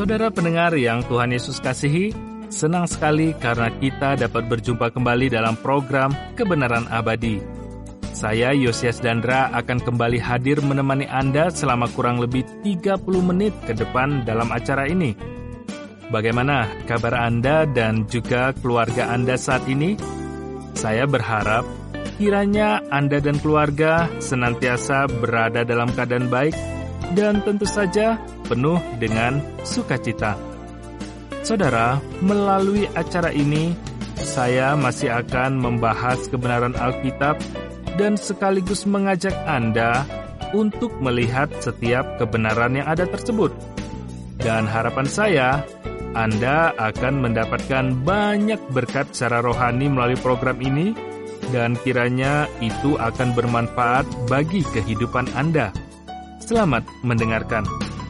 Saudara pendengar yang Tuhan Yesus kasihi, senang sekali karena kita dapat berjumpa kembali dalam program Kebenaran Abadi. Saya Yosias Dandra akan kembali hadir menemani Anda selama kurang lebih 30 menit ke depan dalam acara ini. Bagaimana kabar Anda dan juga keluarga Anda saat ini? Saya berharap kiranya Anda dan keluarga senantiasa berada dalam keadaan baik dan tentu saja penuh dengan sukacita. Saudara, melalui acara ini, saya masih akan membahas kebenaran Alkitab dan sekaligus mengajak Anda untuk melihat setiap kebenaran yang ada tersebut. Dan harapan saya, Anda akan mendapatkan banyak berkat secara rohani melalui program ini, dan kiranya itu akan bermanfaat bagi kehidupan Anda. Selamat mendengarkan.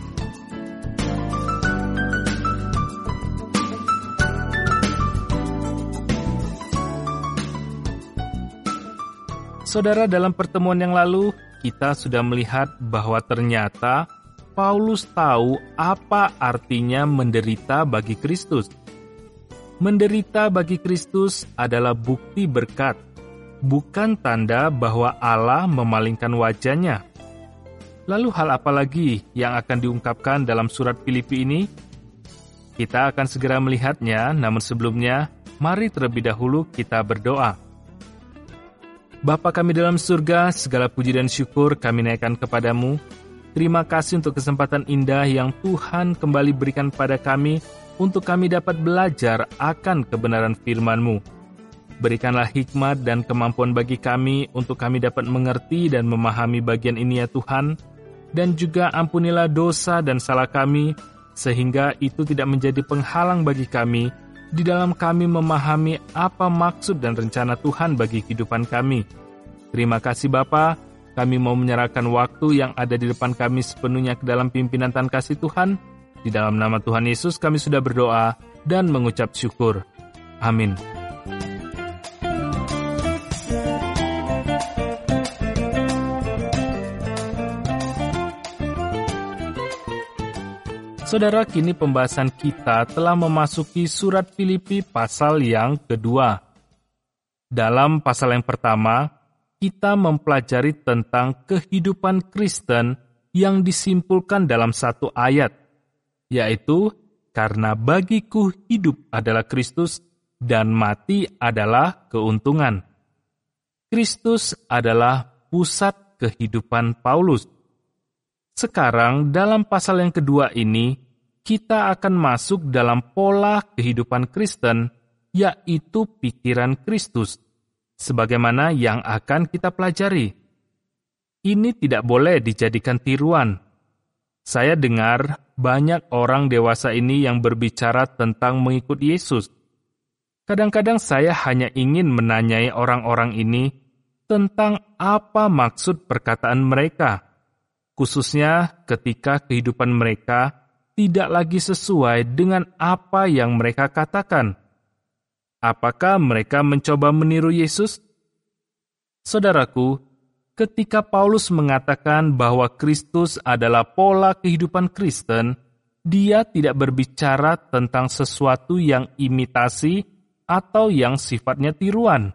Saudara, dalam pertemuan yang lalu, kita sudah melihat bahwa ternyata Paulus tahu apa artinya menderita bagi Kristus. Menderita bagi Kristus adalah bukti berkat, bukan tanda bahwa Allah memalingkan wajahnya. Lalu hal apa lagi yang akan diungkapkan dalam surat Filipi ini? Kita akan segera melihatnya, namun sebelumnya, mari terlebih dahulu kita berdoa. Bapa kami dalam surga, segala puji dan syukur kami naikkan kepadamu. Terima kasih untuk kesempatan indah yang Tuhan kembali berikan pada kami untuk kami dapat belajar akan kebenaran firman-Mu. Berikanlah hikmat dan kemampuan bagi kami untuk kami dapat mengerti dan memahami bagian ini ya Tuhan, dan juga ampunilah dosa dan salah kami, sehingga itu tidak menjadi penghalang bagi kami di dalam kami memahami apa maksud dan rencana Tuhan bagi kehidupan kami. Terima kasih Bapa, kami mau menyerahkan waktu yang ada di depan kami sepenuhnya ke dalam pimpinan Tuhan kasih Tuhan. Di dalam nama Tuhan Yesus kami sudah berdoa dan mengucap syukur. Amin. Saudara, kini pembahasan kita telah memasuki surat Filipi pasal yang kedua. Dalam pasal yang pertama, kita mempelajari tentang kehidupan Kristen yang disimpulkan dalam satu ayat, yaitu, karena bagiku hidup adalah Kristus dan mati adalah keuntungan. Kristus adalah pusat kehidupan Paulus. Sekarang dalam pasal yang kedua ini, kita akan masuk dalam pola kehidupan Kristen, yaitu pikiran Kristus, sebagaimana yang akan kita pelajari. Ini tidak boleh dijadikan tiruan. Saya dengar banyak orang dewasa ini yang berbicara tentang mengikut Yesus. Kadang-kadang saya hanya ingin menanyai orang-orang ini tentang apa maksud perkataan mereka, khususnya ketika kehidupan mereka tidak lagi sesuai dengan apa yang mereka katakan. Apakah mereka mencoba meniru Yesus? Saudaraku, ketika Paulus mengatakan bahwa Kristus adalah pola kehidupan Kristen, dia tidak berbicara tentang sesuatu yang imitasi atau yang sifatnya tiruan.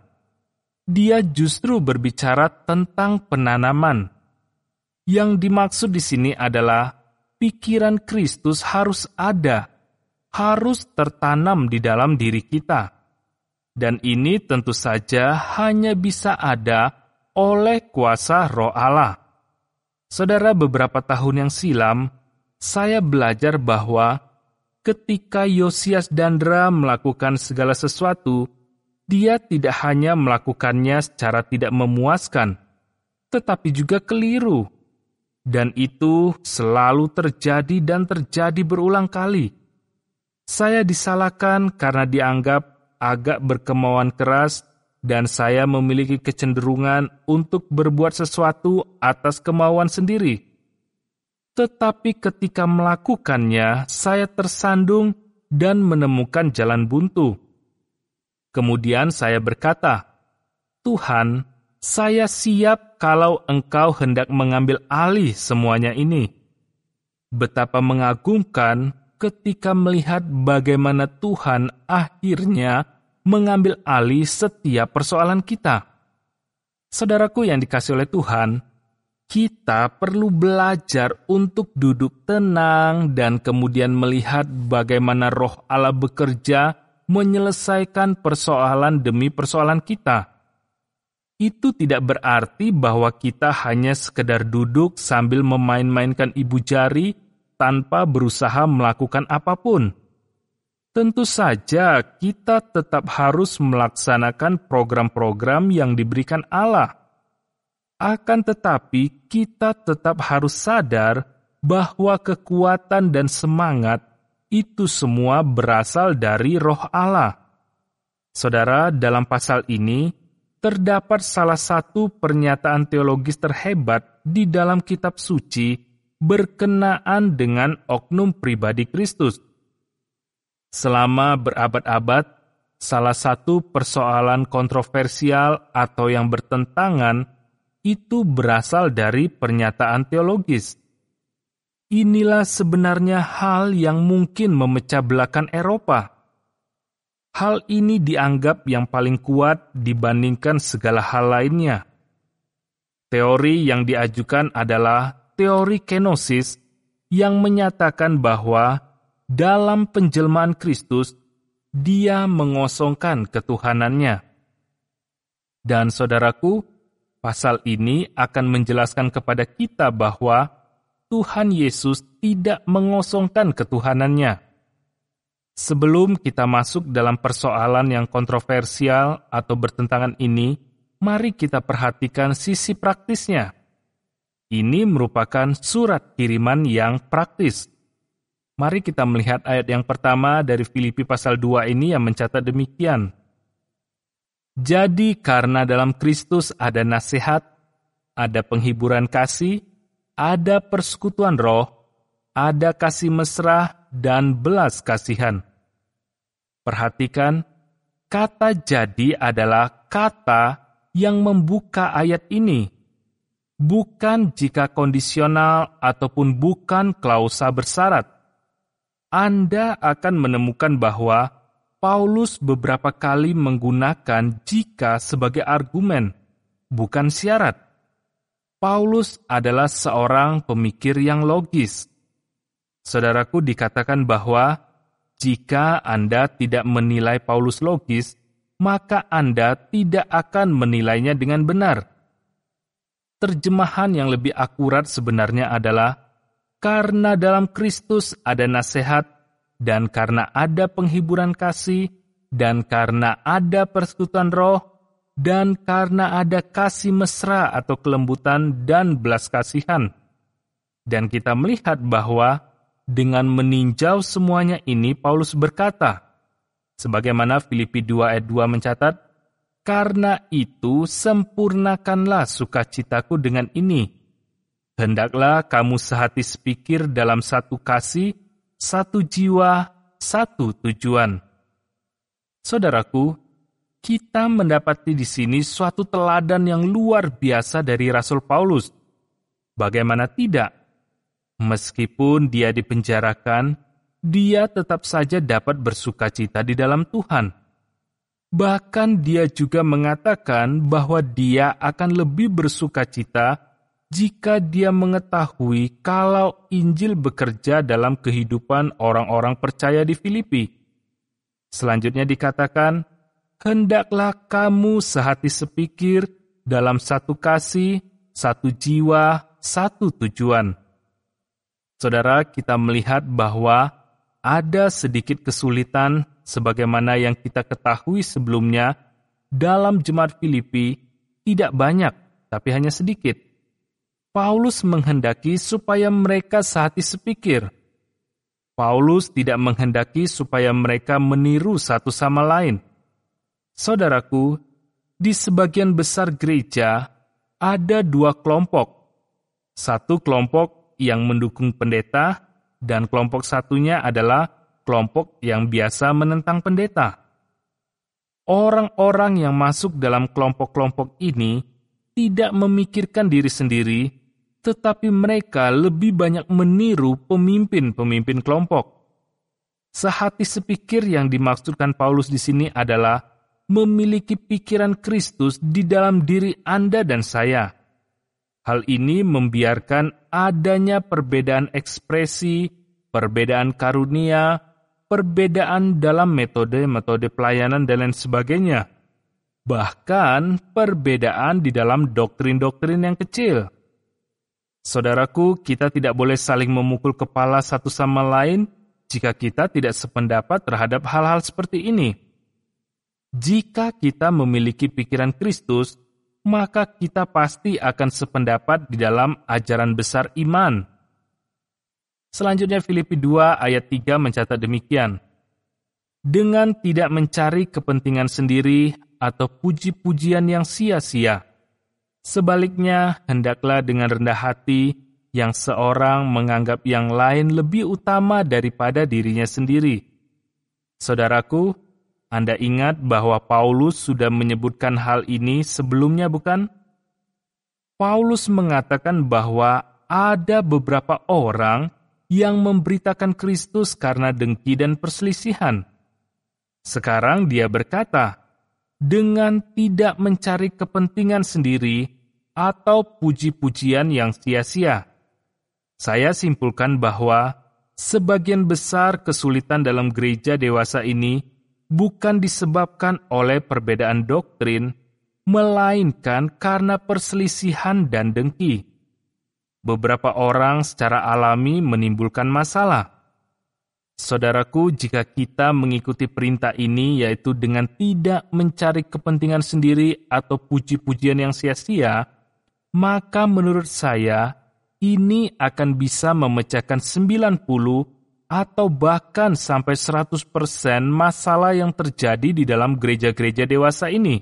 Dia justru berbicara tentang penanaman. Yang dimaksud di sini adalah pikiran Kristus harus ada, harus tertanam di dalam diri kita. Dan ini tentu saja hanya bisa ada oleh kuasa Roh Allah. Saudara, beberapa tahun yang silam, saya belajar bahwa ketika Yosias Dandra melakukan segala sesuatu, dia tidak hanya melakukannya secara tidak memuaskan, tetapi juga keliru. Dan itu selalu terjadi dan terjadi berulang kali. Saya disalahkan karena dianggap agak berkemauan keras dan saya memiliki kecenderungan untuk berbuat sesuatu atas kemauan sendiri. Tetapi ketika melakukannya, saya tersandung dan menemukan jalan buntu. Kemudian saya berkata, Tuhan, saya siap kalau Engkau hendak mengambil alih semuanya ini. Betapa mengagumkan ketika melihat bagaimana Tuhan akhirnya mengambil alih setiap persoalan kita. Saudaraku yang dikasihi oleh Tuhan, kita perlu belajar untuk duduk tenang dan kemudian melihat bagaimana Roh Allah bekerja menyelesaikan persoalan demi persoalan kita. Itu tidak berarti bahwa kita hanya sekedar duduk sambil memain-mainkan ibu jari tanpa berusaha melakukan apapun. Tentu saja kita tetap harus melaksanakan program-program yang diberikan Allah. Akan tetapi, kita tetap harus sadar bahwa kekuatan dan semangat itu semua berasal dari Roh Allah. Saudara, dalam pasal ini terdapat salah satu pernyataan teologis terhebat di dalam kitab suci berkenaan dengan oknum pribadi Kristus. Selama berabad-abad, salah satu persoalan kontroversial atau yang bertentangan itu berasal dari pernyataan teologis. Inilah sebenarnya hal yang mungkin memecah belahkan Eropa. Hal ini dianggap yang paling kuat dibandingkan segala hal lainnya. Teori yang diajukan adalah teori kenosis yang menyatakan bahwa dalam penjelmaan Kristus, Dia mengosongkan ketuhanannya. Dan saudaraku, pasal ini akan menjelaskan kepada kita bahwa Tuhan Yesus tidak mengosongkan ketuhanannya. Sebelum kita masuk dalam persoalan yang kontroversial atau bertentangan ini, mari kita perhatikan sisi praktisnya. Ini merupakan surat kiriman yang praktis. Mari kita melihat ayat yang pertama dari Filipi pasal 2 ini yang mencatat demikian. Jadi karena dalam Kristus ada nasihat, ada penghiburan kasih, ada persekutuan roh, ada kasih mesra dan belas kasihan. Perhatikan, kata jadi adalah kata yang membuka ayat ini. Bukan jika kondisional ataupun bukan klausa bersyarat. Anda akan menemukan bahwa Paulus beberapa kali menggunakan jika sebagai argumen, bukan syarat. Paulus adalah seorang pemikir yang logis. Saudaraku, dikatakan bahwa jika Anda tidak menilai Paulus logis, maka Anda tidak akan menilainya dengan benar. Terjemahan yang lebih akurat sebenarnya adalah, karena dalam Kristus ada nasihat, dan karena ada penghiburan kasih, dan karena ada persekutuan roh, dan karena ada kasih mesra atau kelembutan dan belas kasihan. Dan kita melihat bahwa dengan meninjau semuanya ini, Paulus berkata, sebagaimana Filipi 2 ayat 2 mencatat, karena itu sempurnakanlah sukacitaku dengan ini. Hendaklah kamu sehati sepikir dalam satu kasih, satu jiwa, satu tujuan. Saudaraku, kita mendapati di sini suatu teladan yang luar biasa dari Rasul Paulus. Bagaimana tidak? Meskipun dia dipenjarakan, dia tetap saja dapat bersukacita di dalam Tuhan. Bahkan dia juga mengatakan bahwa dia akan lebih bersukacita jika dia mengetahui kalau Injil bekerja dalam kehidupan orang-orang percaya di Filipi. Selanjutnya dikatakan, hendaklah kamu sehati sepikir dalam satu kasih, satu jiwa, satu tujuan. Saudara, kita melihat bahwa ada sedikit kesulitan sebagaimana yang kita ketahui sebelumnya dalam jemaat Filipi, tidak banyak, tapi hanya sedikit. Paulus menghendaki supaya mereka sehati sepikir. Paulus tidak menghendaki supaya mereka meniru satu sama lain. Saudaraku, di sebagian besar gereja ada dua kelompok. Satu kelompok yang mendukung pendeta, dan kelompok satunya adalah kelompok yang biasa menentang pendeta. Orang-orang yang masuk dalam kelompok-kelompok ini tidak memikirkan diri sendiri, tetapi mereka lebih banyak meniru pemimpin-pemimpin kelompok. Sehati sepikir yang dimaksudkan Paulus di sini adalah memiliki pikiran Kristus di dalam diri Anda dan saya. Hal ini membiarkan adanya perbedaan ekspresi, perbedaan karunia, perbedaan dalam metode-metode pelayanan dan lain sebagainya. Bahkan perbedaan di dalam doktrin-doktrin yang kecil. Saudaraku, kita tidak boleh saling memukul kepala satu sama lain jika kita tidak sependapat terhadap hal-hal seperti ini. Jika kita memiliki pikiran Kristus, maka kita pasti akan sependapat di dalam ajaran besar iman. Selanjutnya Filipi 2 ayat 3 mencatat demikian. Dengan tidak mencari kepentingan sendiri atau puji-pujian yang sia-sia. Sebaliknya, hendaklah dengan rendah hati yang seorang menganggap yang lain lebih utama daripada dirinya sendiri. Saudaraku, Anda ingat bahwa Paulus sudah menyebutkan hal ini sebelumnya, bukan? Paulus mengatakan bahwa ada beberapa orang yang memberitakan Kristus karena dengki dan perselisihan. Sekarang dia berkata, dengan tidak mencari kepentingan sendiri atau puji-pujian yang sia-sia. Saya simpulkan bahwa sebagian besar kesulitan dalam gereja dewasa ini bukan disebabkan oleh perbedaan doktrin, melainkan karena perselisihan dan dengki. Beberapa orang secara alami menimbulkan masalah. Saudaraku, jika kita mengikuti perintah ini, yaitu dengan tidak mencari kepentingan sendiri atau puji-pujian yang sia-sia, maka menurut saya, ini akan bisa memecahkan 90 atau bahkan sampai 100% masalah yang terjadi di dalam gereja-gereja dewasa ini.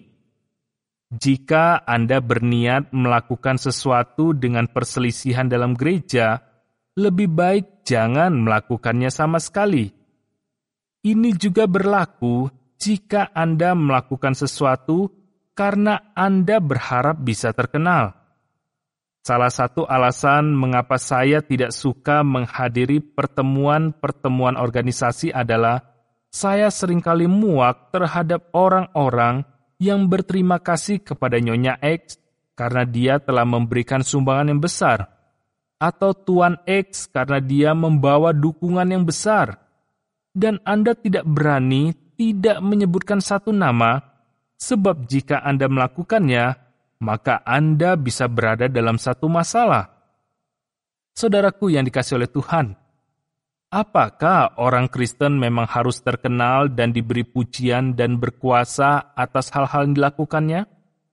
Jika Anda berniat melakukan sesuatu dengan perselisihan dalam gereja, lebih baik jangan melakukannya sama sekali. Ini juga berlaku jika Anda melakukan sesuatu karena Anda berharap bisa terkenal. Salah satu alasan mengapa saya tidak suka menghadiri pertemuan-pertemuan organisasi adalah saya seringkali muak terhadap orang-orang yang berterima kasih kepada Nyonya X karena dia telah memberikan sumbangan yang besar, atau Tuan X karena dia membawa dukungan yang besar, dan Anda tidak berani tidak menyebutkan satu nama, sebab jika Anda melakukannya, maka Anda bisa berada dalam satu masalah. Saudaraku yang dikasihi oleh Tuhan, apakah orang Kristen memang harus terkenal dan diberi pujian dan berkuasa atas hal-hal yang dilakukannya?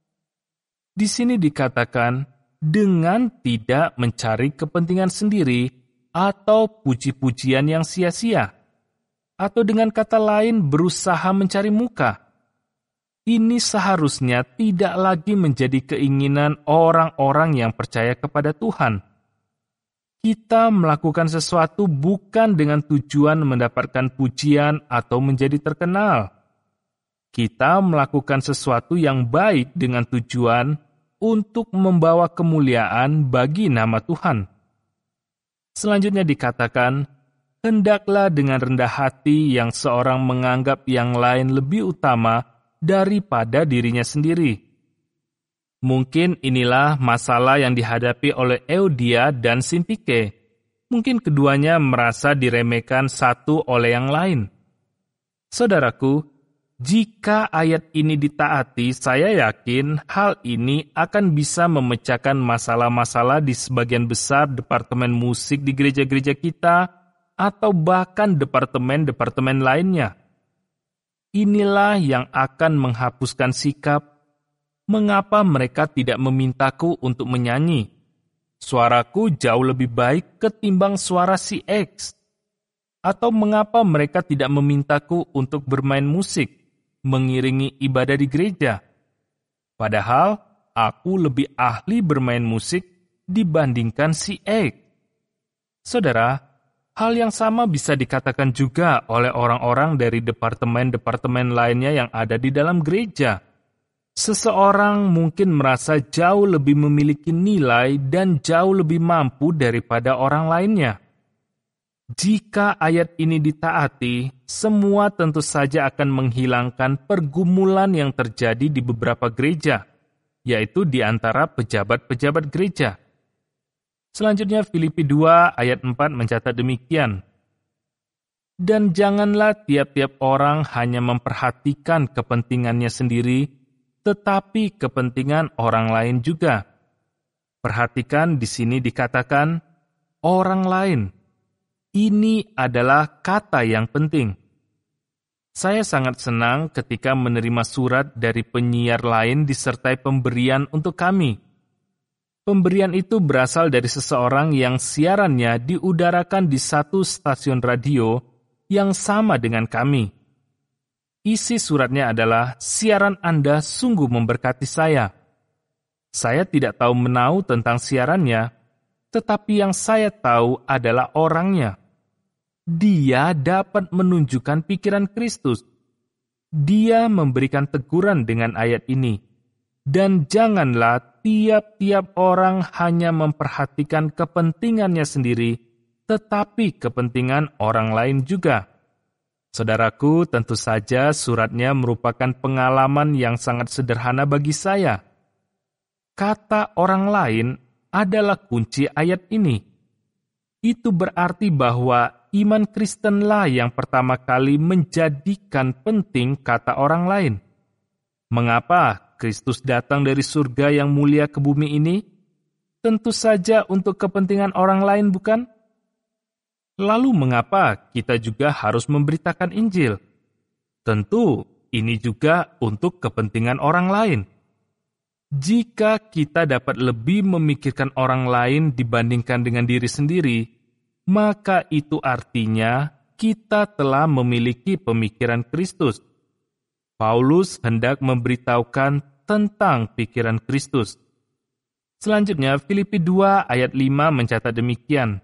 Di sini dikatakan, dengan tidak mencari kepentingan sendiri atau puji-pujian yang sia-sia, atau dengan kata lain berusaha mencari muka. Ini seharusnya tidak lagi menjadi keinginan orang-orang yang percaya kepada Tuhan. Kita melakukan sesuatu bukan dengan tujuan mendapatkan pujian atau menjadi terkenal. Kita melakukan sesuatu yang baik dengan tujuan untuk membawa kemuliaan bagi nama Tuhan. Selanjutnya dikatakan, hendaklah dengan rendah hati yang seorang menganggap yang lain lebih utama daripada dirinya sendiri. Mungkin inilah masalah yang dihadapi oleh Euodia dan Sintike. Mungkin keduanya merasa diremehkan satu oleh yang lain. Saudaraku, jika ayat ini ditaati, saya yakin hal ini akan bisa memecahkan masalah-masalah di sebagian besar departemen musik di gereja-gereja kita, atau bahkan departemen-departemen lainnya. Inilah yang akan menghapuskan sikap, mengapa mereka tidak memintaku untuk menyanyi? Suaraku jauh lebih baik ketimbang suara si X. Atau mengapa mereka tidak memintaku untuk bermain musik, mengiringi ibadah di gereja? Padahal aku lebih ahli bermain musik dibandingkan si X. Saudara, hal yang sama bisa dikatakan juga oleh orang-orang dari departemen-departemen lainnya yang ada di dalam gereja. Seseorang mungkin merasa jauh lebih memiliki nilai dan jauh lebih mampu daripada orang lainnya. Jika ayat ini ditaati, semua tentu saja akan menghilangkan pergumulan yang terjadi di beberapa gereja, yaitu di antara pejabat-pejabat gereja. Selanjutnya Filipi 2 ayat 4 mencatat demikian. Dan janganlah tiap-tiap orang hanya memperhatikan kepentingannya sendiri, tetapi kepentingan orang lain juga. Perhatikan di sini dikatakan orang lain. Ini adalah kata yang penting. Saya sangat senang ketika menerima surat dari penyiar lain disertai pemberian untuk kami. Pemberian itu berasal dari seseorang yang siarannya diudarakan di satu stasiun radio yang sama dengan kami. Isi suratnya adalah, siaran Anda sungguh memberkati saya. Saya tidak tahu menau tentang siarannya, tetapi yang saya tahu adalah orangnya. Dia dapat menunjukkan pikiran Kristus. Dia memberikan teguran dengan ayat ini. Dan janganlah tiap-tiap orang hanya memperhatikan kepentingannya sendiri, tetapi kepentingan orang lain juga. Saudaraku, tentu saja suratnya merupakan pengalaman yang sangat sederhana bagi saya. Kata orang lain adalah kunci ayat ini. Itu berarti bahwa iman Kristenlah yang pertama kali menjadikan penting kata orang lain. Mengapa Kristus datang dari surga yang mulia ke bumi ini? Tentu saja untuk kepentingan orang lain, bukan? Lalu mengapa kita juga harus memberitakan Injil? Tentu ini juga untuk kepentingan orang lain. Jika kita dapat lebih memikirkan orang lain dibandingkan dengan diri sendiri, maka itu artinya kita telah memiliki pemikiran Kristus. Paulus hendak memberitahukan tentang pikiran Kristus. Selanjutnya, Filipi 2 ayat 5 mencatat demikian.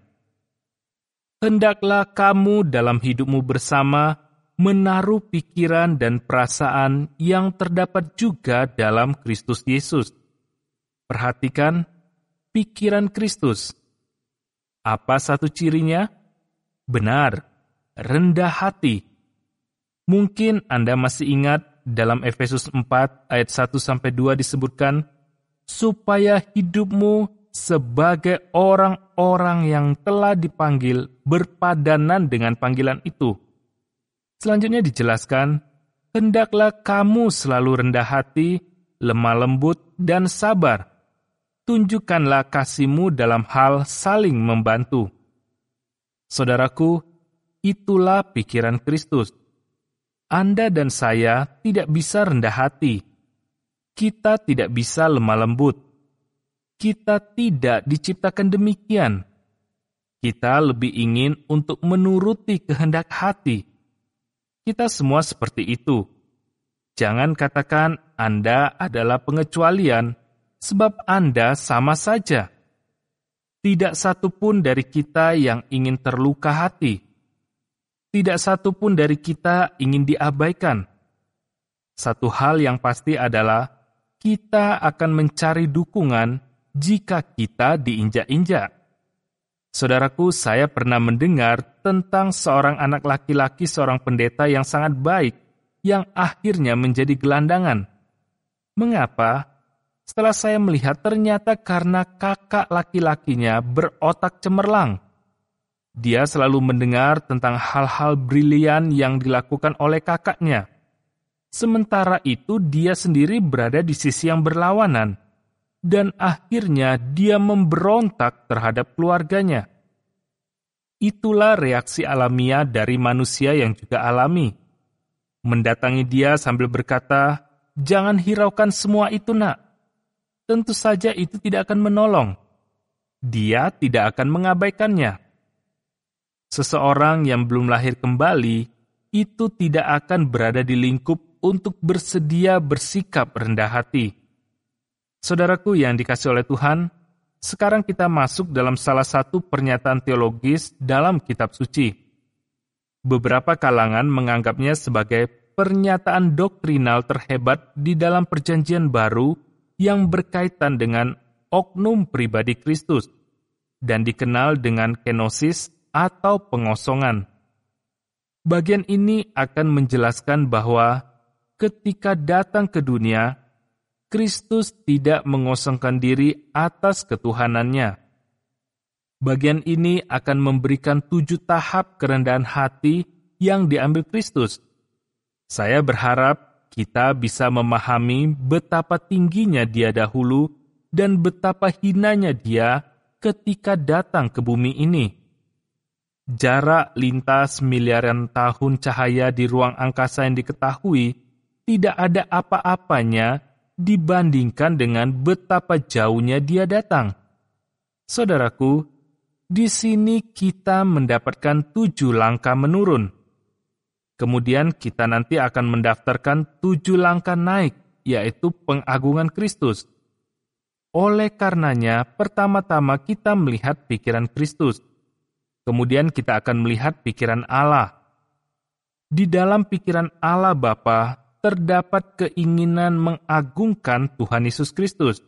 Hendaklah kamu dalam hidupmu bersama menaruh pikiran dan perasaan yang terdapat juga dalam Kristus Yesus. Perhatikan, pikiran Kristus. Apa satu cirinya? Benar, rendah hati. Mungkin Anda masih ingat dalam Efesus 4 ayat 1-2 disebutkan, supaya hidupmu sebagai orang-orang yang telah dipanggil berpadanan dengan panggilan itu. Selanjutnya dijelaskan, hendaklah kamu selalu rendah hati, lemah lembut, dan sabar. Tunjukkanlah kasih-Mu dalam hal saling membantu. Saudaraku, itulah pikiran Kristus. Anda dan saya tidak bisa rendah hati. Kita tidak bisa lemah lembut. Kita tidak diciptakan demikian. Kita lebih ingin untuk menuruti kehendak hati. Kita semua seperti itu. Jangan katakan Anda adalah pengecualian, sebab Anda sama saja. Tidak satu pun dari kita yang ingin terluka hati. Tidak satu pun dari kita ingin diabaikan. Satu hal yang pasti adalah, kita akan mencari dukungan jika kita diinjak-injak. Saudaraku, saya pernah mendengar tentang seorang anak laki-laki seorang pendeta yang sangat baik, yang akhirnya menjadi gelandangan. Mengapa? Setelah saya melihat ternyata karena kakak laki-lakinya berotak cemerlang. Dia selalu mendengar tentang hal-hal brilian yang dilakukan oleh kakaknya. Sementara itu dia sendiri berada di sisi yang berlawanan. Dan akhirnya dia memberontak terhadap keluarganya. Itulah reaksi alamiah dari manusia yang juga alami. Mendatangi dia sambil berkata, "Jangan hiraukan semua itu, nak." Tentu saja itu tidak akan menolong. Dia tidak akan mengabaikannya. Seseorang yang belum lahir kembali, itu tidak akan berada di lingkup untuk bersedia bersikap rendah hati. Saudaraku yang dikasihi oleh Tuhan, sekarang kita masuk dalam salah satu pernyataan teologis dalam kitab suci. Beberapa kalangan menganggapnya sebagai pernyataan doktrinal terhebat di dalam perjanjian baru yang berkaitan dengan oknum pribadi Kristus dan dikenal dengan kenosis atau pengosongan. Bagian ini akan menjelaskan bahwa ketika datang ke dunia, Kristus tidak mengosongkan diri atas ketuhanannya. Bagian ini akan memberikan 7 tahap kerendahan hati yang diambil Kristus. Saya berharap kita bisa memahami betapa tingginya Dia dahulu dan betapa hinanya Dia ketika datang ke bumi ini. Jarak lintas miliaran tahun cahaya di ruang angkasa yang diketahui tidak ada apa-apanya dibandingkan dengan betapa jauhnya Dia datang. Saudaraku, di sini kita mendapatkan 7 langkah menurun. Kemudian kita nanti akan mendaftarkan 7 langkah naik, yaitu pengagungan Kristus. Oleh karenanya, pertama-tama kita melihat pikiran Kristus. Kemudian kita akan melihat pikiran Allah. Di dalam pikiran Allah Bapa terdapat keinginan mengagungkan Tuhan Yesus Kristus.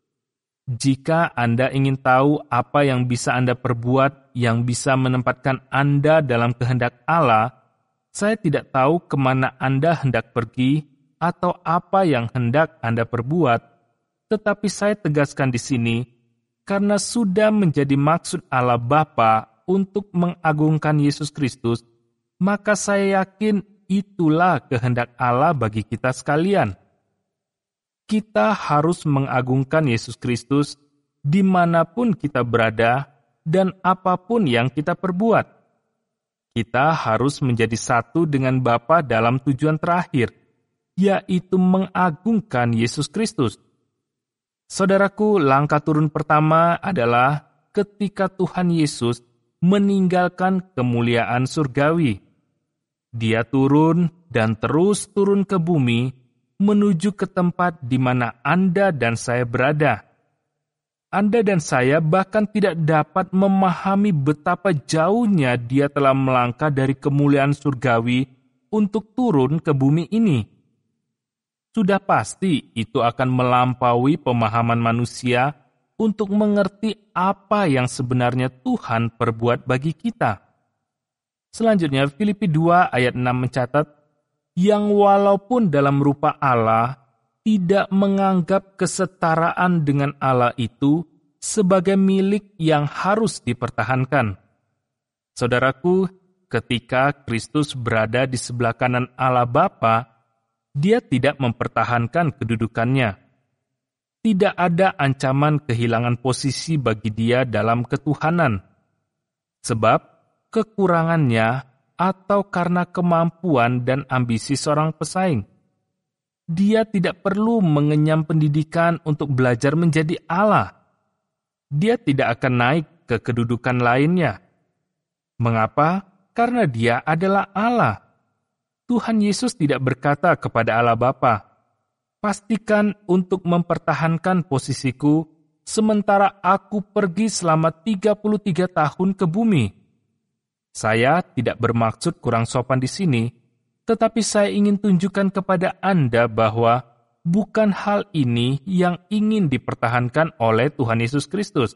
Jika Anda ingin tahu apa yang bisa Anda perbuat yang bisa menempatkan Anda dalam kehendak Allah, saya tidak tahu kemana Anda hendak pergi atau apa yang hendak Anda perbuat, tetapi saya tegaskan di sini, karena sudah menjadi maksud Allah Bapa untuk mengagungkan Yesus Kristus, maka saya yakin itulah kehendak Allah bagi kita sekalian. Kita harus mengagungkan Yesus Kristus dimanapun kita berada dan apapun yang kita perbuat. Kita harus menjadi satu dengan Bapa dalam tujuan terakhir, yaitu mengagungkan Yesus Kristus. Saudaraku, langkah turun pertama adalah ketika Tuhan Yesus meninggalkan kemuliaan surgawi. Dia turun dan terus turun ke bumi menuju ke tempat di mana Anda dan saya berada. Anda dan saya bahkan tidak dapat memahami betapa jauhnya Dia telah melangkah dari kemuliaan surgawi untuk turun ke bumi ini. Sudah pasti itu akan melampaui pemahaman manusia untuk mengerti apa yang sebenarnya Tuhan perbuat bagi kita. Selanjutnya, Filipi 2 ayat 6 mencatat, yang walaupun dalam rupa Allah, tidak menganggap kesetaraan dengan Allah itu sebagai milik yang harus dipertahankan. Saudaraku, ketika Kristus berada di sebelah kanan Allah Bapa, Dia tidak mempertahankan kedudukannya. Tidak ada ancaman kehilangan posisi bagi Dia dalam ketuhanan. Sebab kekurangannya atau karena kemampuan dan ambisi seorang pesaing. Dia tidak perlu mengenyam pendidikan untuk belajar menjadi Allah. Dia tidak akan naik ke kedudukan lainnya. Mengapa? Karena Dia adalah Allah. Tuhan Yesus tidak berkata kepada Allah Bapa, pastikan untuk mempertahankan posisiku, sementara aku pergi selama 33 tahun ke bumi. Saya tidak bermaksud kurang sopan di sini, tetapi saya ingin tunjukkan kepada Anda bahwa bukan hal ini yang ingin dipertahankan oleh Tuhan Yesus Kristus.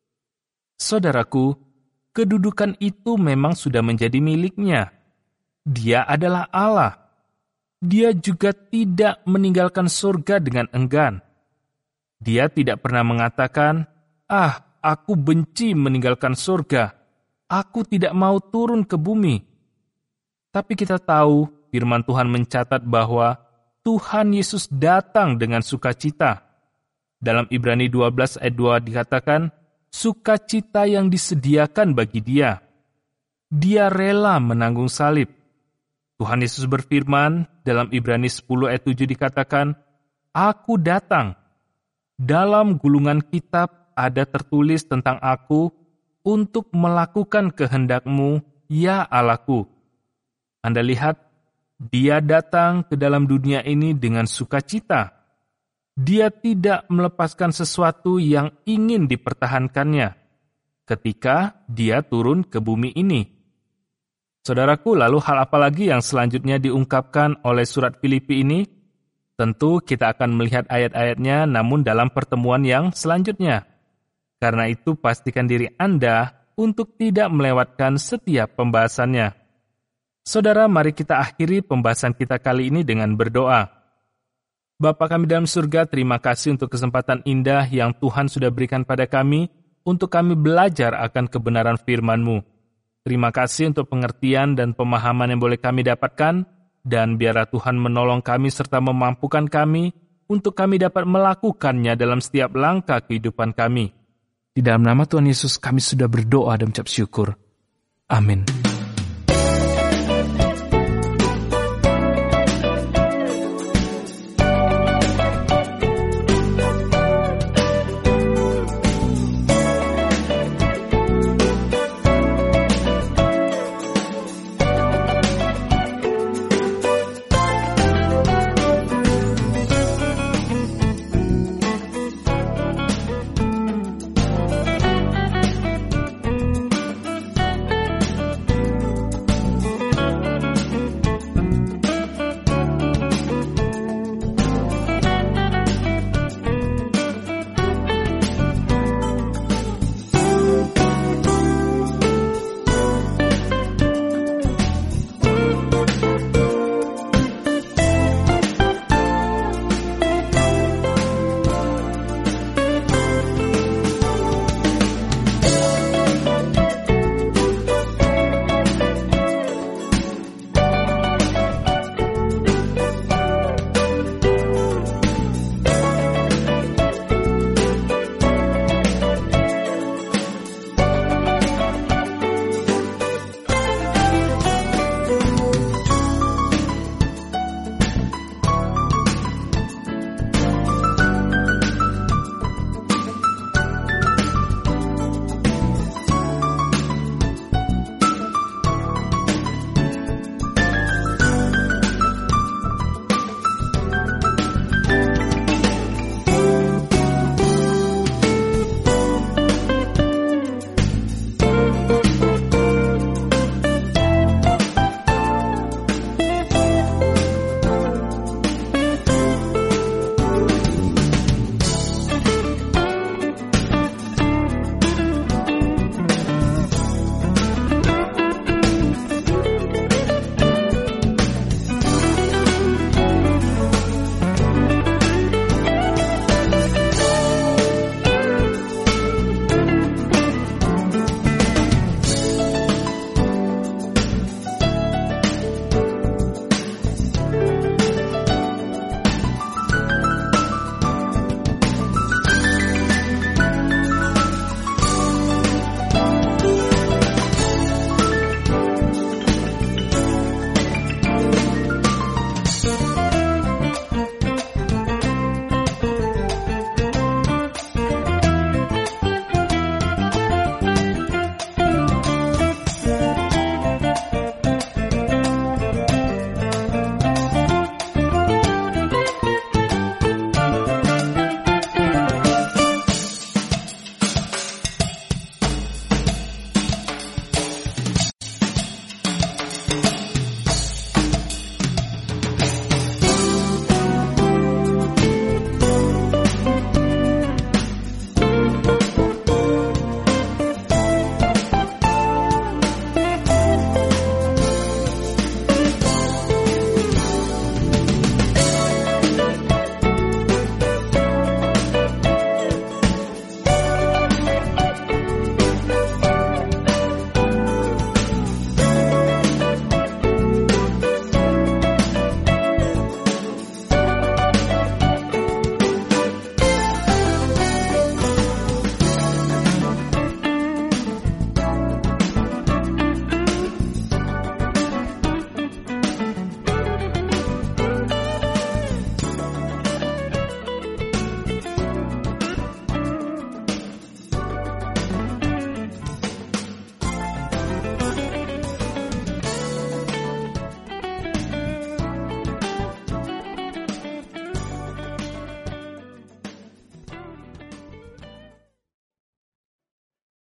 Saudaraku, kedudukan itu memang sudah menjadi miliknya. Dia adalah Allah. Dia juga tidak meninggalkan surga dengan enggan. Dia tidak pernah mengatakan, aku benci meninggalkan surga. Aku tidak mau turun ke bumi. Tapi kita tahu, firman Tuhan mencatat bahwa Tuhan Yesus datang dengan sukacita. Dalam Ibrani 12 ayat 2 dikatakan, sukacita yang disediakan bagi Dia. Dia rela menanggung salib. Tuhan Yesus berfirman, dalam Ibrani 10 ayat 7 dikatakan, aku datang. Dalam gulungan kitab ada tertulis tentang aku untuk melakukan kehendak-Mu, ya Allahku. Anda lihat, Dia datang ke dalam dunia ini dengan sukacita. Dia tidak melepaskan sesuatu yang ingin dipertahankannya ketika Dia turun ke bumi ini. Saudaraku, lalu hal apa lagi yang selanjutnya diungkapkan oleh surat Filipi ini? Tentu kita akan melihat ayat-ayatnya namun dalam pertemuan yang selanjutnya. Karena itu pastikan diri Anda untuk tidak melewatkan setiap pembahasannya. Saudara, mari kita akhiri pembahasan kita kali ini dengan berdoa. Bapa kami dalam surga, terima kasih untuk kesempatan indah yang Tuhan sudah berikan pada kami untuk kami belajar akan kebenaran firman-Mu. Terima kasih untuk pengertian dan pemahaman yang boleh kami dapatkan, dan biarlah Tuhan menolong kami serta memampukan kami untuk kami dapat melakukannya dalam setiap langkah kehidupan kami. Di dalam nama Tuhan Yesus kami sudah berdoa dan mengucap syukur. Amin.